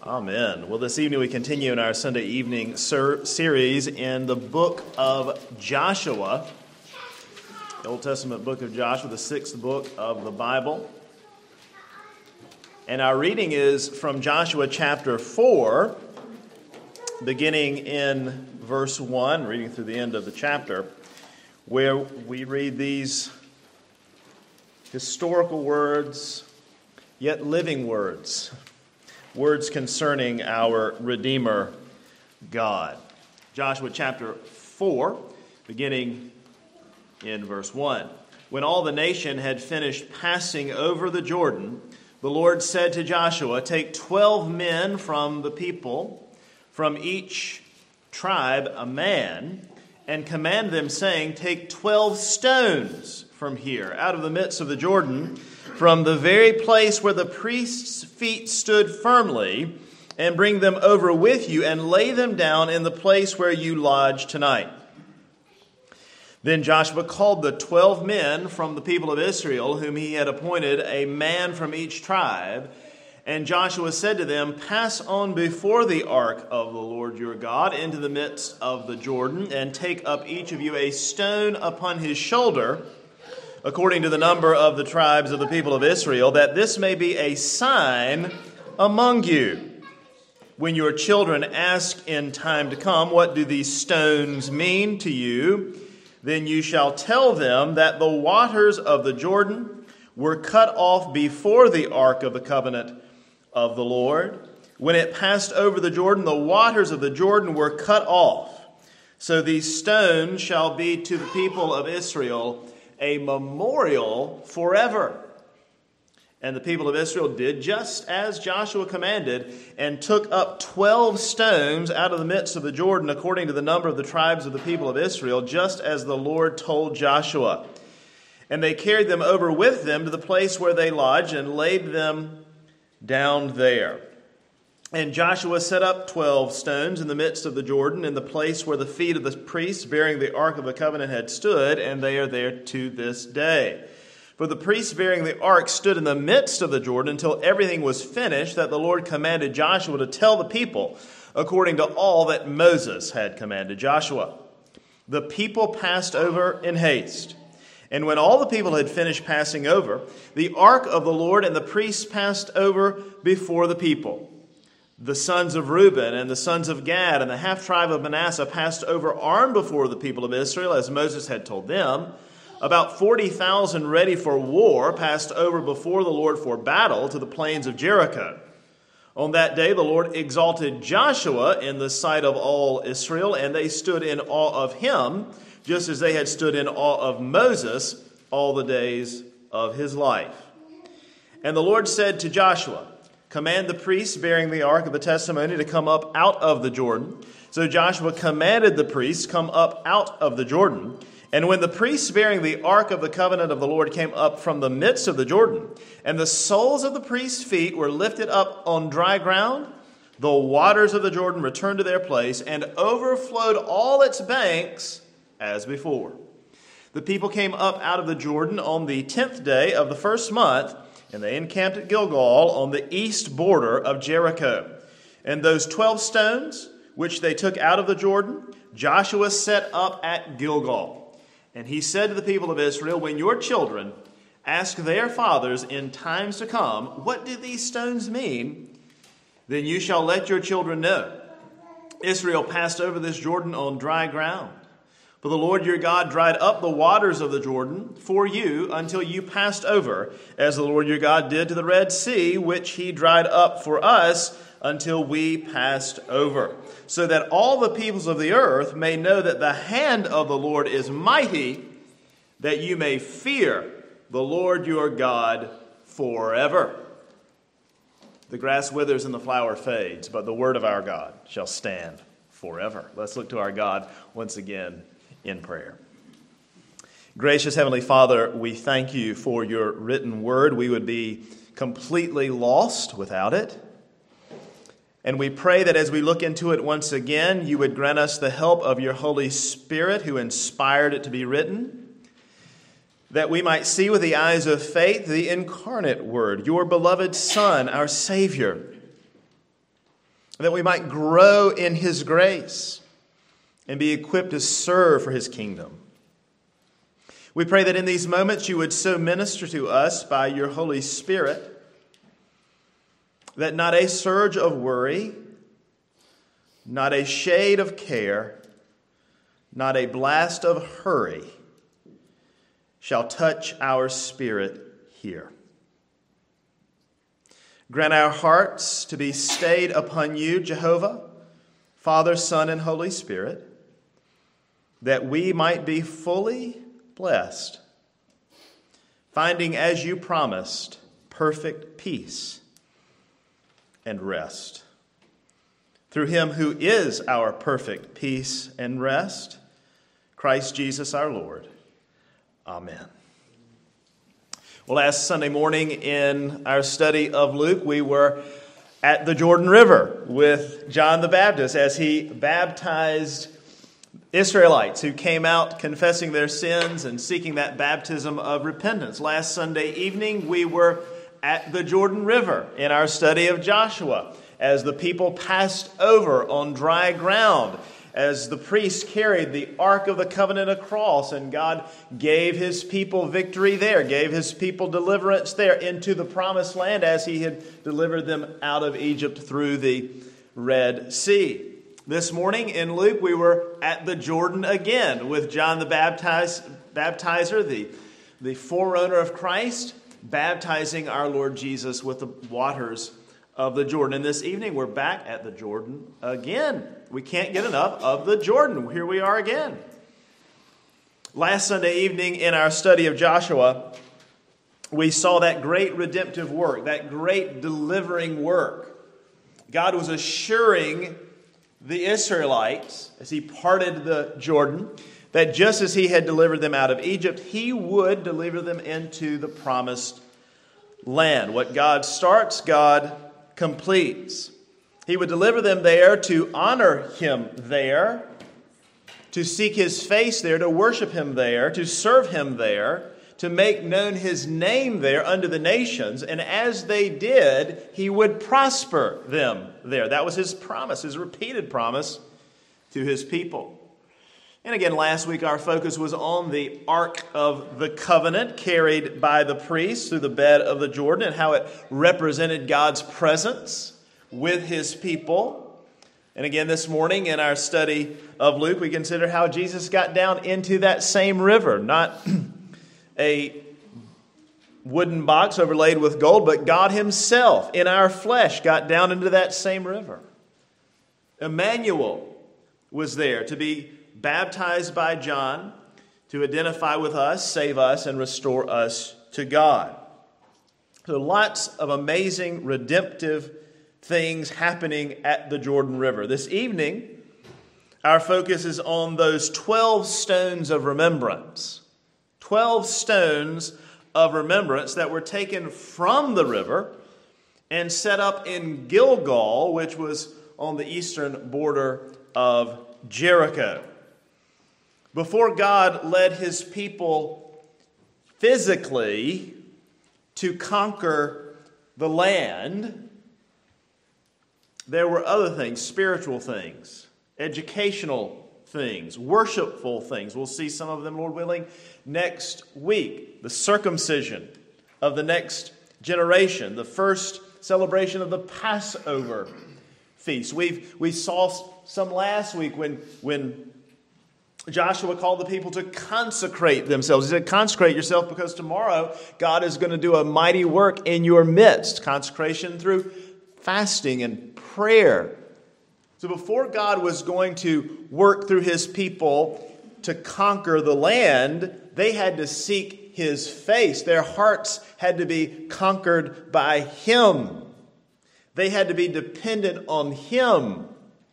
Amen. Well, this evening we continue in our Sunday evening series in the book of Joshua, the Old Testament book of Joshua, the sixth book of the Bible. And our reading is from Joshua chapter 4, beginning in verse 1, reading through the end of the chapter, where we read these historical words, yet living words. Words concerning our Redeemer God. Joshua chapter 4, beginning in verse 1. When all the nation had finished passing over the Jordan, the Lord said to Joshua, "Take 12 men from the people, from each tribe a man, and command them, saying, Take 12 stones from here, out of the midst of the Jordan, from the very place where the priest's feet stood firmly, and bring them over with you, and lay them down in the place where you lodge tonight." Then Joshua called the 12 men from the people of Israel, whom he had appointed, a man from each tribe. And Joshua said to them, "Pass on before the ark of the Lord your God into the midst of the Jordan, and take up each of you a stone upon his shoulder, according to the number of the tribes of the people of Israel, that this may be a sign among you. When your children ask in time to come, 'What do these stones mean to you?' then you shall tell them that the waters of the Jordan were cut off before the ark of the covenant of the Lord. When it passed over the Jordan, the waters of the Jordan were cut off. So these stones shall be to the people of Israel a memorial forever." And the people of Israel did just as Joshua commanded, and took up 12 stones out of the midst of the Jordan, according to the number of the tribes of the people of Israel, just as the Lord told Joshua. And they carried them over with them to the place where they lodged, and laid them down there. And Joshua set up 12 stones in the midst of the Jordan, in the place where the feet of the priests bearing the ark of the covenant had stood, and they are there to this day. For the priests bearing the ark stood in the midst of the Jordan until everything was finished that the Lord commanded Joshua to tell the people, according to all that Moses had commanded Joshua. The people passed over in haste. And when all the people had finished passing over, the ark of the Lord and the priests passed over before the people. The sons of Reuben and the sons of Gad and the half-tribe of Manasseh passed over armed before the people of Israel, as Moses had told them. About 40,000 ready for war passed over before the Lord for battle to the plains of Jericho. On that day the Lord exalted Joshua in the sight of all Israel, and they stood in awe of him, just as they had stood in awe of Moses all the days of his life. And the Lord said to Joshua, "Command the priests bearing the ark of the testimony to come up out of the Jordan." So Joshua commanded the priests come up out of the Jordan. And when the priests bearing the ark of the covenant of the Lord came up from the midst of the Jordan, and the soles of the priests' feet were lifted up on dry ground, the waters of the Jordan returned to their place and overflowed all its banks as before. The people came up out of the Jordan on the 10th day of the first month, and they encamped at Gilgal on the east border of Jericho. And those 12 stones, which they took out of the Jordan, Joshua set up at Gilgal. And he said to the people of Israel, "When your children ask their fathers in times to come, 'What do these stones mean?' then you shall let your children know. Israel passed over this Jordan on dry ground. For the Lord your God dried up the waters of the Jordan for you until you passed over, as the Lord your God did to the Red Sea, which he dried up for us until we passed over, so that all the peoples of the earth may know that the hand of the Lord is mighty, that you may fear the Lord your God forever." The grass withers and the flower fades, but the word of our God shall stand forever. Let's look to our God once again in prayer. Gracious Heavenly Father, we thank you for your written word. We would be completely lost without it. And we pray that as we look into it once again, you would grant us the help of your Holy Spirit who inspired it to be written, that we might see with the eyes of faith the incarnate Word, your beloved Son, our Savior, that we might grow in his grace and be equipped to serve for his kingdom. We pray that in these moments you would so minister to us by your Holy Spirit that not a surge of worry, not a shade of care, not a blast of hurry shall touch our spirit here. Grant our hearts to be stayed upon you, Jehovah, Father, Son, and Holy Spirit, that we might be fully blessed, finding, as you promised, perfect peace and rest. Through him who is our perfect peace and rest, Christ Jesus our Lord. Amen. Well, last Sunday morning in our study of Luke, we were at the Jordan River with John the Baptist as he baptized Israelites who came out confessing their sins and seeking that baptism of repentance. Last Sunday evening, we were at the Jordan River in our study of Joshua as the people passed over on dry ground, as the priests carried the Ark of the Covenant across, and God gave his people victory there, gave his people deliverance there into the promised land as he had delivered them out of Egypt through the Red Sea. This morning in Luke, we were at the Jordan again with John the Baptizer, the forerunner of Christ, baptizing our Lord Jesus with the waters of the Jordan. And this evening, we're back at the Jordan again. We can't get enough of the Jordan. Here we are again. Last Sunday evening in our study of Joshua, we saw that great redemptive work, that great delivering work. God was assuring the Israelites, as he parted the Jordan, that just as he had delivered them out of Egypt, he would deliver them into the promised land. What God starts, God completes. He would deliver them there to honor him there, to seek his face there, to worship him there, to serve him there, to make known his name there unto the nations. And as they did, he would prosper them there. That was his promise, his repeated promise to his people. And again, last week our focus was on the Ark of the Covenant carried by the priests through the bed of the Jordan and how it represented God's presence with his people. And again, this morning in our study of Luke, we consider how Jesus got down into that same river, not a wooden box overlaid with gold, but God himself in our flesh got down into that same river. Emmanuel was there to be baptized by John to identify with us, save us, and restore us to God. So lots of amazing redemptive things happening at the Jordan River. This evening, our focus is on those 12 stones of remembrance. 12 stones of remembrance that were taken from the river and set up in Gilgal, which was on the eastern border of Jericho. Before God led his people physically to conquer the land, there were other things, spiritual things, educational things, worshipful things. We'll see some of them, Lord willing, next week. The circumcision of the next generation, the first celebration of the Passover feast. We saw some last week when Joshua called the people to consecrate themselves. He said, consecrate yourself because tomorrow God is going to do a mighty work in your midst. Consecration through fasting and prayer. So before God was going to work through his people to conquer the land, they had to seek his face. Their hearts had to be conquered by him. They had to be dependent on him,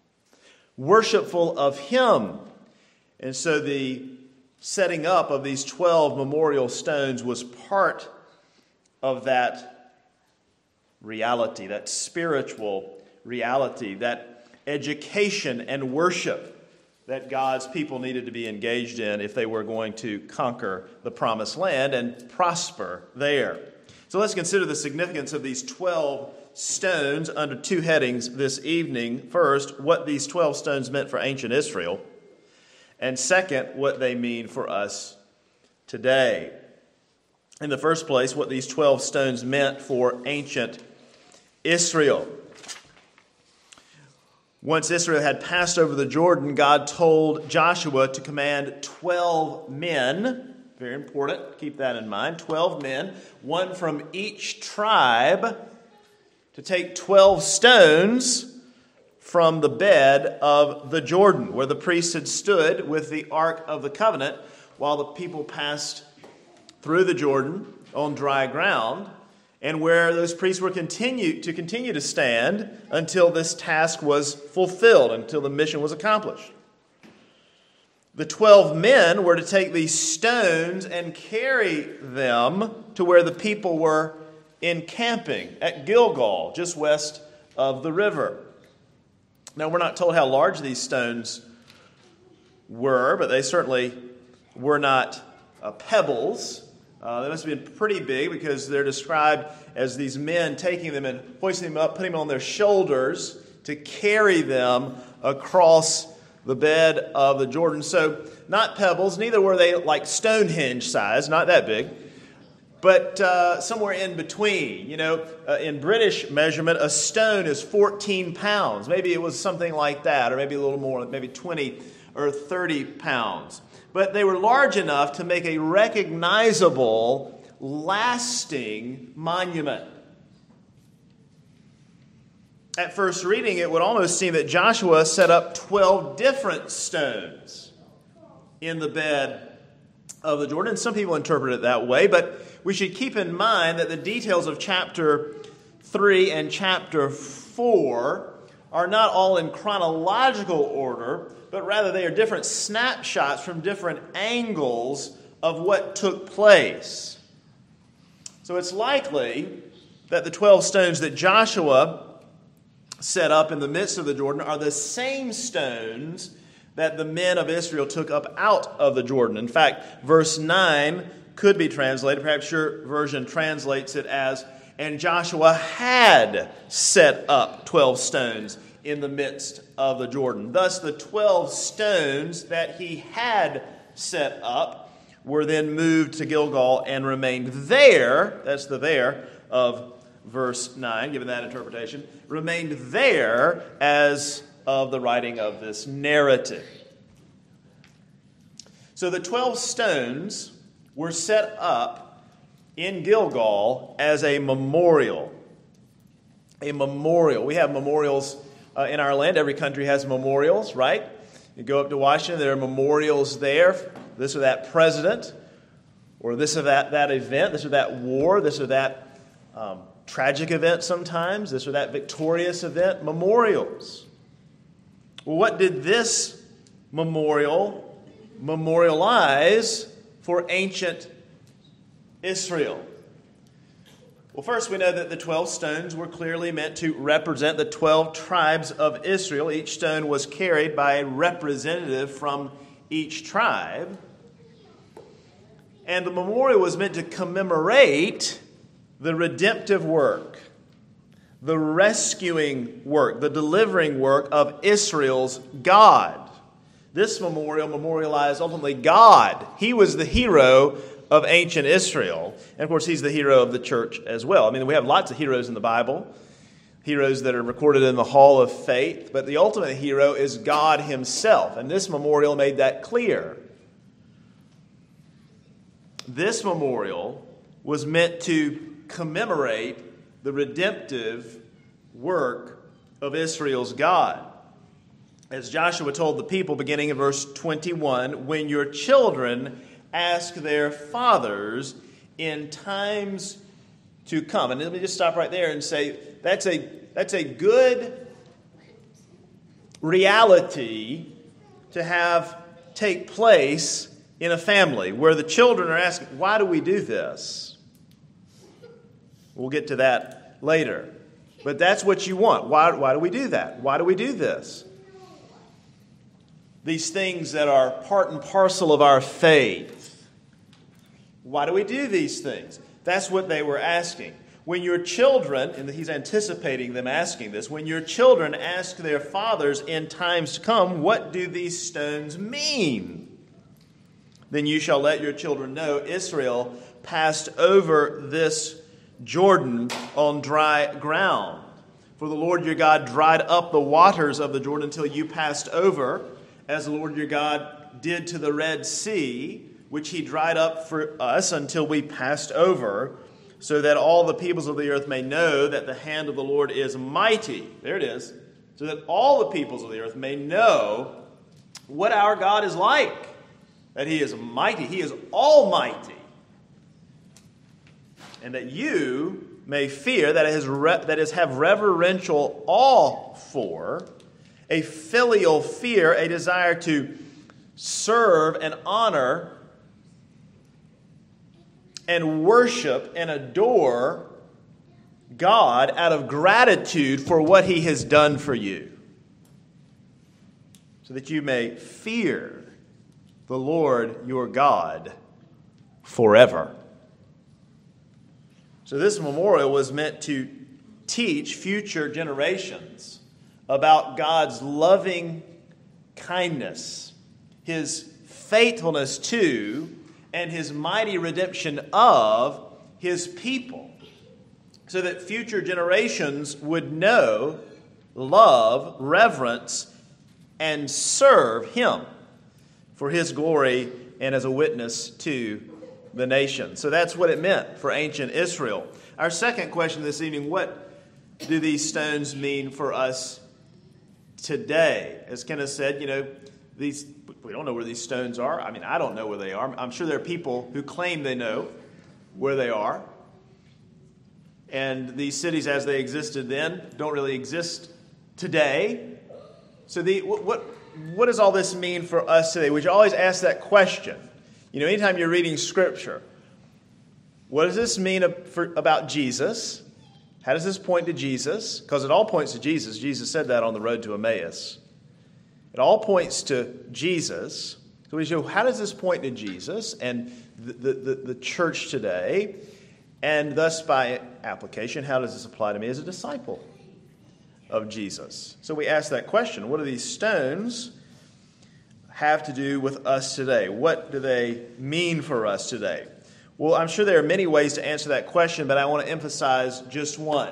worshipful of him. And so the setting up of these 12 memorial stones was part of that reality, that spiritual reality, that education and worship that God's people needed to be engaged in if they were going to conquer the promised land and prosper there. So let's consider the significance of these 12 stones under two headings this evening. First, what these 12 stones meant for ancient Israel. And second, what they mean for us today. In the first place, what these 12 stones meant for ancient Israel. Once Israel had passed over the Jordan, God told Joshua to command 12 men. Very important, keep that in mind. 12 men, one from each tribe, to take 12 stones from the bed of the Jordan, where the priests had stood with the Ark of the Covenant while the people passed through the Jordan on dry ground, and where those priests were continue to stand until this task was fulfilled, until the mission was accomplished. The 12 men were to take these stones and carry them to where the people were encamping at Gilgal, just west of the river. Now, we're not told how large these stones were, but they certainly were not pebbles. They must have been pretty big, because they're described as these men taking them and hoisting them up, putting them on their shoulders to carry them across the bed of the Jordan. So, not pebbles, neither were they like Stonehenge size, not that big, but somewhere in between. In British measurement, a stone is 14 pounds. Maybe it was something like that, or maybe a little more, maybe 20 or 30 pounds. But they were large enough to make a recognizable, lasting monument. At first reading, it would almost seem that Joshua set up 12 different stones in the bed of the Jordan. Some people interpret it that way, but we should keep in mind that the details of chapter 3 and chapter 4 are not all in chronological order, but rather they are different snapshots from different angles of what took place. So it's likely that the 12 stones that Joshua set up in the midst of the Jordan are the same stones that the men of Israel took up out of the Jordan. In fact, verse 9 could be translated, perhaps your version translates it as, and Joshua had set up 12 stones in the midst of the Jordan. Thus, the 12 stones that he had set up were then moved to Gilgal and remained there. That's the there of verse 9, given that interpretation. Remained there as of the writing of this narrative. So the 12 stones were set up in Gilgal as a memorial. A memorial. We have memorials in our land. Every country has memorials, right? You go up to Washington, there are memorials there. This or that president, or this or that event, this or that war, this or that tragic event sometimes, this or that victorious event. Memorials. Well, what did this memorial memorialize for ancient Israel? Well, first we know that the 12 stones were clearly meant to represent the 12 tribes of Israel. Each stone was carried by a representative from each tribe. And the memorial was meant to commemorate the redemptive work, the rescuing work, the delivering work of Israel's God. This memorial memorialized ultimately God. He was the hero of ancient Israel. And of course, he's the hero of the church as well. I mean, we have lots of heroes in the Bible, heroes that are recorded in the Hall of Faith, but the ultimate hero is God himself. And this memorial made that clear. This memorial was meant to commemorate the redemptive work of Israel's God. As Joshua told the people, beginning in verse 21, when your children ask their fathers in times to come. And let me just stop right there and say that's a good reality to have take place in a family where the children are asking, why do we do this? We'll get to that later. But that's what you want. Why do we do that? Why do we do this? These things that are part and parcel of our faith. Why do we do these things? That's what they were asking. When your children, and he's anticipating them asking this, when your children ask their fathers in times to come, what do these stones mean? Then you shall let your children know Israel passed over this Jordan on dry ground. For the Lord your God dried up the waters of the Jordan until you passed over, as the Lord your God did to the Red Sea, which he dried up for us until we passed over, so that all the peoples of the earth may know that the hand of the Lord is mighty. There it is. So that all the peoples of the earth may know what our God is like. That he is mighty. He is almighty. And that you may fear, that is have reverential awe for, a filial fear, a desire to serve and honor and worship and adore God out of gratitude for what he has done for you. So that you may fear the Lord your God forever. So this memorial was meant to teach future generations about God's loving kindness, his faithfulness to, and his mighty redemption of his people, so that future generations would know, love, reverence, and serve him for his glory and as a witness to the nation. So that's what it meant for ancient Israel. Our second question this evening, what do these stones mean for us today? As Kenneth said, we don't know where these stones are. I mean, I don't know where they are. I'm sure there are people who claim they know where they are. And these cities as they existed then don't really exist today. So what does all this mean for us today? We should always ask that question. Anytime you're reading Scripture, what does this mean about Jesus? How does this point to Jesus? Because it all points to Jesus. Jesus said that on the road to Emmaus. It all points to Jesus. So we show, how does this point to Jesus and the church today? And thus, by application, how does this apply to me as a disciple of Jesus? So we ask that question. What do these stones have to do with us today? What do they mean for us today? Well, I'm sure there are many ways to answer that question, but I want to emphasize just one.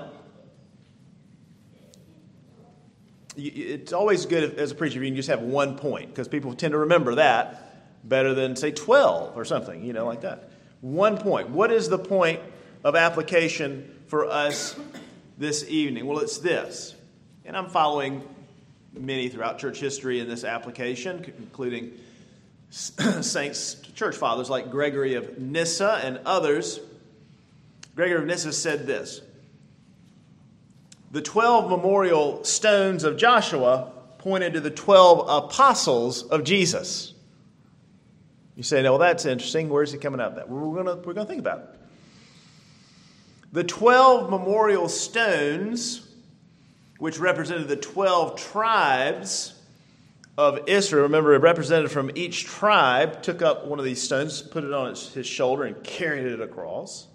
It's always good as a preacher if you can just have one point, because people tend to remember that better than, say, 12 or something, like that. One point. What is the point of application for us this evening? Well, it's this. And I'm following many throughout church history in this application, including saints, church fathers like Gregory of Nyssa and others. Gregory of Nyssa said this: the 12 memorial stones of Joshua pointed to the 12 apostles of Jesus. You say, well, that's interesting. Where's he coming out of that? We're going to think about it. The 12 memorial stones, which represented the 12 tribes of Israel. Remember, a representative from each tribe took up one of these stones, put it on his shoulder, and carried it across.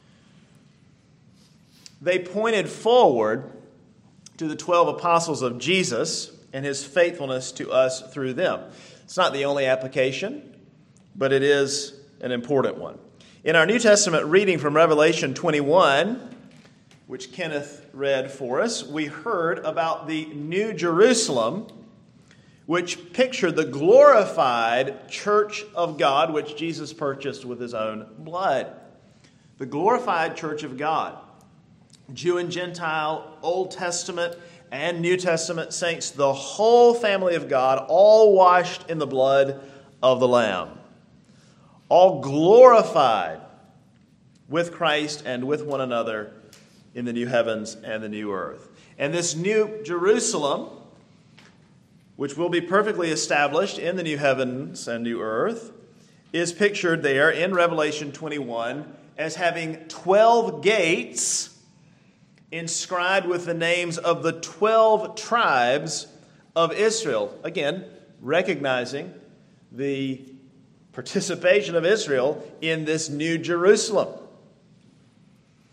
They pointed forward to the 12 apostles of Jesus and his faithfulness to us through them. It's not the only application, but it is an important one. In our New Testament reading from Revelation 21, which Kenneth read for us, we heard about the New Jerusalem, which pictured the glorified church of God, which Jesus purchased with his own blood. The glorified church of God. Jew and Gentile, Old Testament and New Testament saints, the whole family of God, all washed in the blood of the Lamb. All glorified with Christ and with one another in the new heavens and the new earth. And this new Jerusalem, which will be perfectly established in the new heavens and new earth, is pictured there in Revelation 21 as having 12 gates inscribed with the names of the 12 tribes of Israel. Again, recognizing the participation of Israel in this new Jerusalem.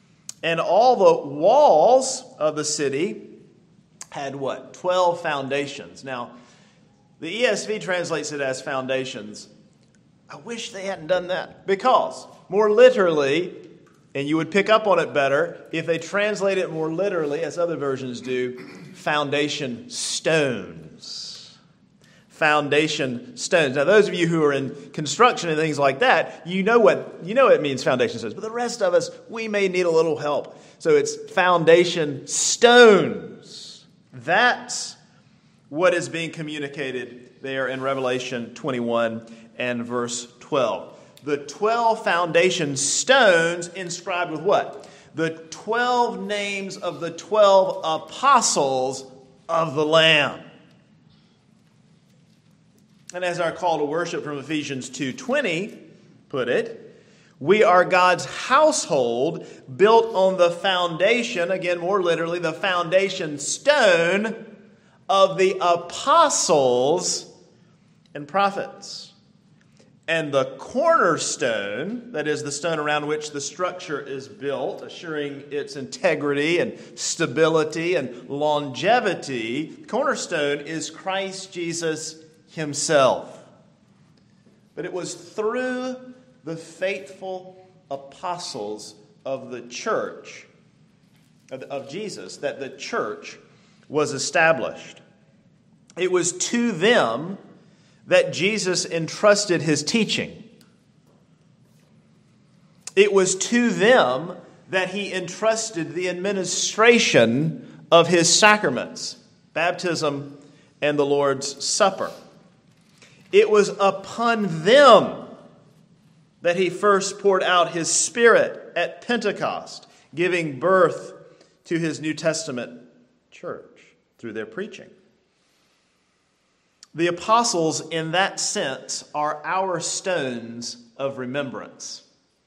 And all the walls of the city had what? 12 foundations. Now, the ESV translates it as foundations. I wish they hadn't done that, because more literally, and you would pick up on it better if they translate it more literally, as other versions do, foundation stones. Foundation stones. Now, those of you who are in construction and things like that, you know it means foundation stones. But the rest of us, we may need a little help. So it's foundation stones. That's what is being communicated there in Revelation 21 and verse 12. The 12 foundation stones inscribed with what? The 12 names of the 12 apostles of the Lamb. And as our call to worship from Ephesians 2:20 put it, we are God's household built on the foundation, again more literally, the foundation stone of the apostles and prophets. And the cornerstone, that is the stone around which the structure is built, assuring its integrity and stability and longevity, the cornerstone is Christ Jesus himself. But it was through the faithful apostles of the church, of Jesus, that the church was established. It was to them that Jesus entrusted his teaching. It was to them that he entrusted the administration of his sacraments, baptism and the Lord's Supper. It was upon them that he first poured out his Spirit at Pentecost, giving birth to his New Testament church through their preaching. The apostles, in that sense, are our stones of remembrance.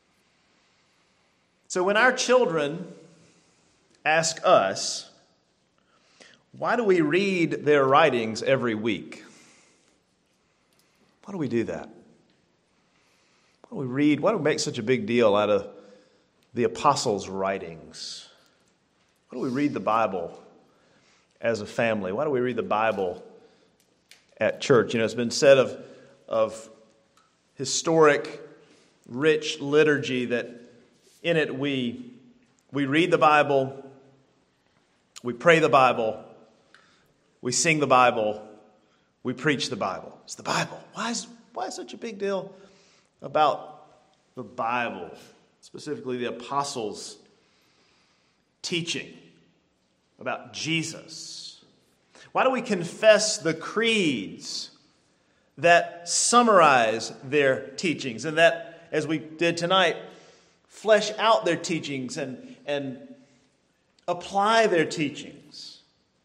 So when our children ask us, why do we read their writings every week? Why do we do that? Why do we make such a big deal out of the apostles' writings? Why do we read the Bible as a family? Why do we read the Bible at church? You know, it's been said of historic, rich liturgy that in it we read the Bible, we pray the Bible, we sing the Bible, we preach the Bible. It's the Bible. Why is such a big deal about the Bible, specifically the apostles' teaching about Jesus? Why do we confess the creeds that summarize their teachings and that, as we did tonight, flesh out their teachings and apply their teachings?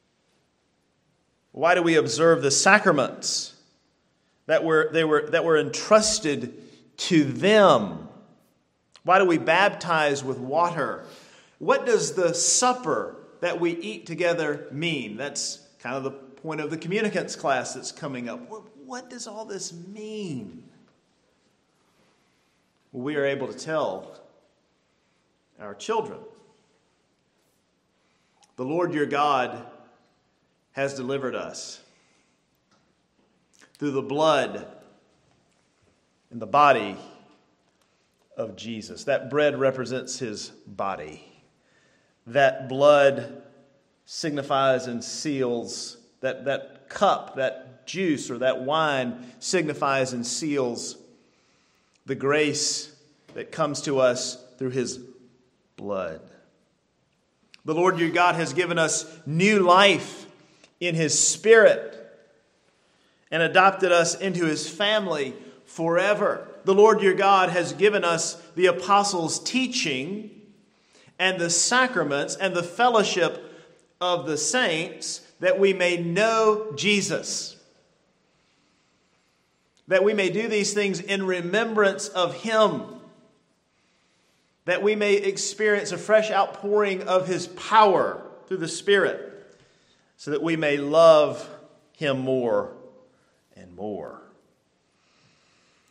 Why do we observe the sacraments that were entrusted to them? Why do we baptize with water? What does the supper that we eat together mean? That's kind of the point of the communicants class that's coming up. What does all this mean? Well, we are able to tell our children. The Lord your God has delivered us through the blood and the body of Jesus. That bread represents his body. That blood signifies and seals, that cup, that juice or that wine signifies and seals the grace that comes to us through his blood. The Lord your God has given us new life in his Spirit and adopted us into his family forever. The Lord your God has given us the apostles' teaching and the sacraments and the fellowship of the saints that we may know Jesus. That we may do these things in remembrance of him. That we may experience a fresh outpouring of his power through the Spirit, so that we may love him more and more.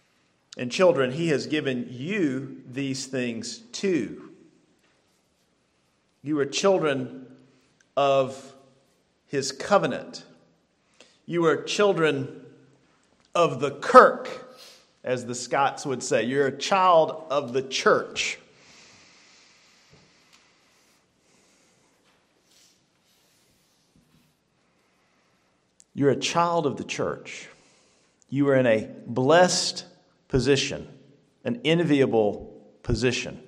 And children, he has given you these things too. You are children of his covenant. You are children of the kirk, as the Scots would say. You're a child of the church. You're a child of the church. You are in a blessed position, an enviable position.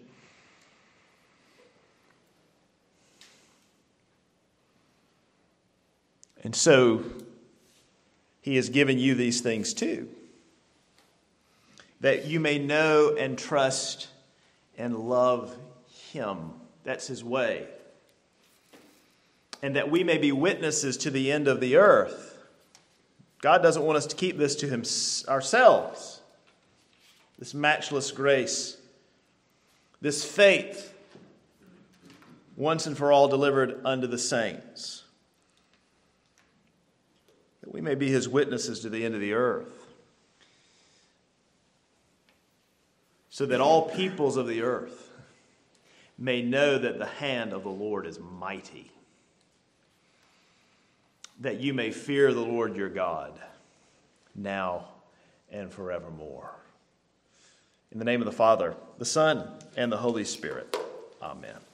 And so, he has given you these things too, that you may know and trust and love him. That's his way. And that we may be witnesses to the end of the earth. God doesn't want us to keep this to ourselves. This matchless grace, this faith, once and for all delivered unto the saints, that we may be his witnesses to the end of the earth, so that all peoples of the earth may know that the hand of the Lord is mighty, that you may fear the Lord your God, now and forevermore. In the name of the Father, the Son, and the Holy Spirit. Amen.